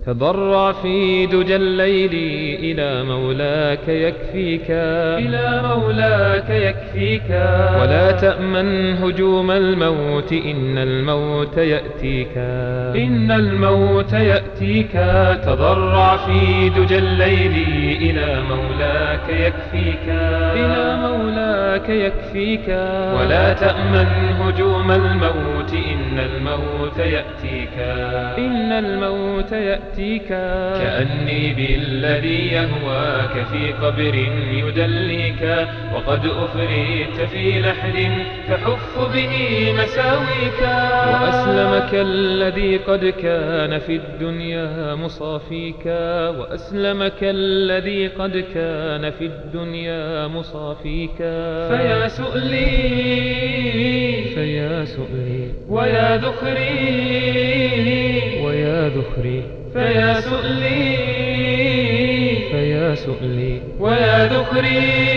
تضرع في دجى الليل إلى مولاك يكفيك، إلى مولاك يكفيك. ولا تأمن هجوم الموت، إن الموت يأتيك، إن الموت يأتيك. تضرع في دجى الليل إلى مولاك يكفيك، إلى مولاك يكفيك. ولا تأمن هجوم الموت، إن الموت يأتيك، إن الموت يأتيك. كأني بالذي يهواك في قبر يدليك، وقد أفريت في لحد تحف به مساويك. وأسلمك الذي قد كان في الدنيا مصافيك، وأسلمك الذي قد كان في الدنيا مصافيك. فيا سؤلي، فيا سؤلي، ويا ذخري، ويا ذخري. فيا سؤلي، فيا سؤلي، ويا ذخري.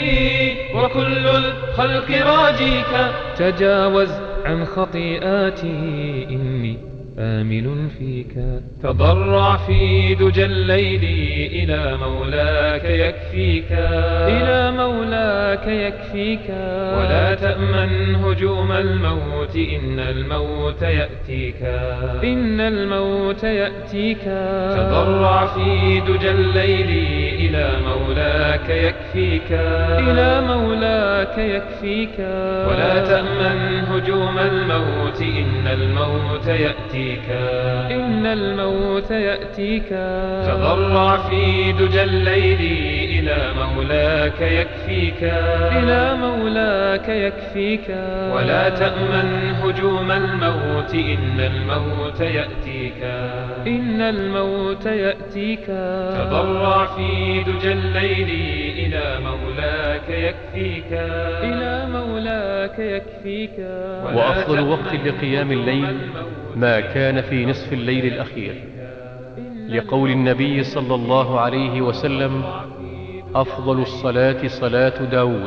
وكل الخلق راجيك، تجاوز عن خطيئاتي، إني آمل فيك. تضرع في دجى الليل إلى مولاك يكفيك، إلى مولاك يكفيك. ولا تأمن هجوم الموت، إن الموت يأتيك، إن الموت يأتيك. تضرع في دجى الليل إلى مولاك يكفيك، إلى مولاك يكفيك. ولا تأمن هجوم الموت، إن الموت يأتيك، إن الموت يأتيك. تضرع في دجى الليل إلى مولاك يكفيك، إلى مولاك يكفيك. ولا تأمن هجوم الموت، إن الموت يأتيك، إن الموت يأتيك. تضرع في دجى الليل إلى مولاك يكفيك، إلى مولاك يكفيك. وأفضل وقت لقيام الليل ما كان في نصف الليل الأخير، لقول النبي صلى الله عليه وسلم: أفضل الصلاة صلاة داود،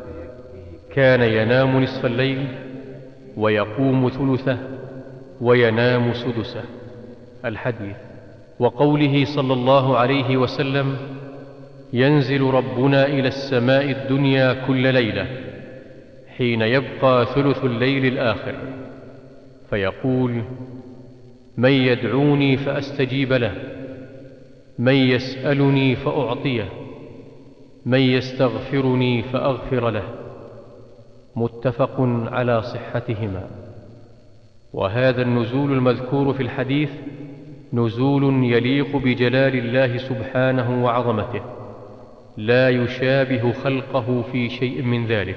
كان ينام نصف الليل ويقوم ثلثه وينام سدسه. الحديث. وقوله صلى الله عليه وسلم: ينزل ربنا إلى السماء الدنيا كل ليلة حين يبقى ثلث الليل الآخر، فيقول: من يدعوني فأستجيب له، من يسألني فأعطيه، من يستغفرني فأغفر له. متفق على صحتهما. وهذا النزول المذكور في الحديث نزول يليق بجلال الله سبحانه وعظمته، لا يشابه خلقه في شيء من ذلك،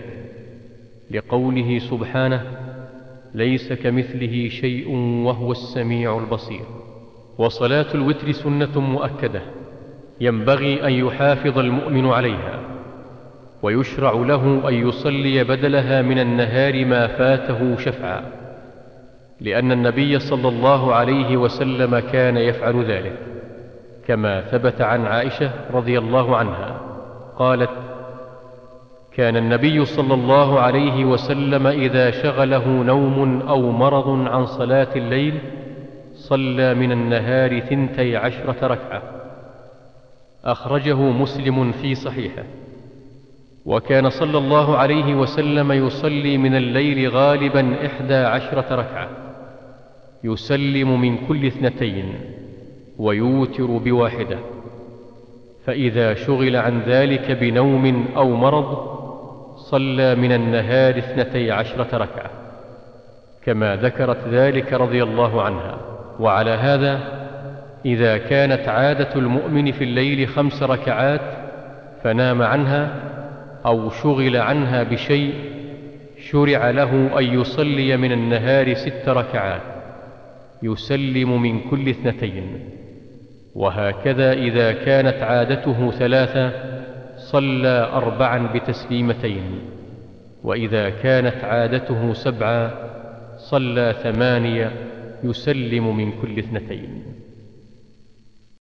لقوله سبحانه: ليس كمثله شيء وهو السميع البصير. وصلاة الوتر سنة مؤكدة ينبغي أن يحافظ المؤمن عليها، ويشرع له أن يصلي بدلها من النهار ما فاته شفعا، لأن النبي صلى الله عليه وسلم كان يفعل ذلك، كما ثبت عن عائشة رضي الله عنها قالت: كان النبي صلى الله عليه وسلم إذا شغله نوم أو مرض عن صلاة الليل صلى من النهار 12 ركعة. أخرجه مسلم في صحيحه. وكان صلى الله عليه وسلم يصلي من الليل غالبا 11 ركعة، يسلم من كل 2 ويوتر بواحدة. فإذا شغل عن ذلك بنوم أو مرض صلى من النهار 12 ركعة، كما ذكرت ذلك رضي الله عنها. وعلى هذا إذا كانت عادة المؤمن في الليل 5 ركعات فنام عنها أو شغل عنها بشيء، شرع له أن يصلي من النهار 6 ركعات، يسلم من كل 2. وهكذا إذا كانت عادته 3 صلى 4 بتسليمتين، وإذا كانت عادته 7 صلى 8 يسلم من كل 2.